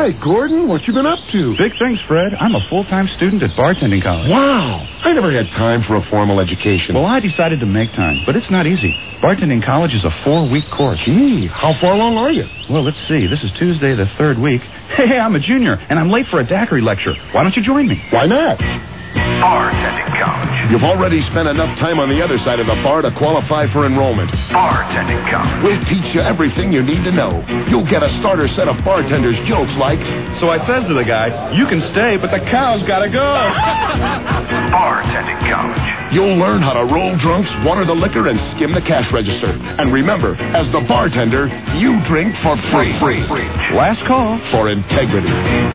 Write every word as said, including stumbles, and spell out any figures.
Hi, Gordon. What you been up to? Big things, Fred. I'm a full-time student at bartending college. Wow. I never had time for a formal education. Well, I decided to make time, but it's not easy. Bartending college is a four-week course. Gee, how far along are you? Well, let's see. This is Tuesday, the third week. Hey, I'm a junior, and I'm late for a daiquiri lecture. Why don't you join me? Why not? Bartending College. You've already spent enough time on the other side of the bar to qualify for enrollment. Bartending College. We'll teach you everything you need to know. You'll get a starter set of bartenders' jokes like... So I says to the guy, you can stay, but the cow's gotta go. Bartending College. You'll learn how to roll drunks, water the liquor, and skim the cash register. And remember, as the bartender, you drink for free. Free. Last call. For integrity.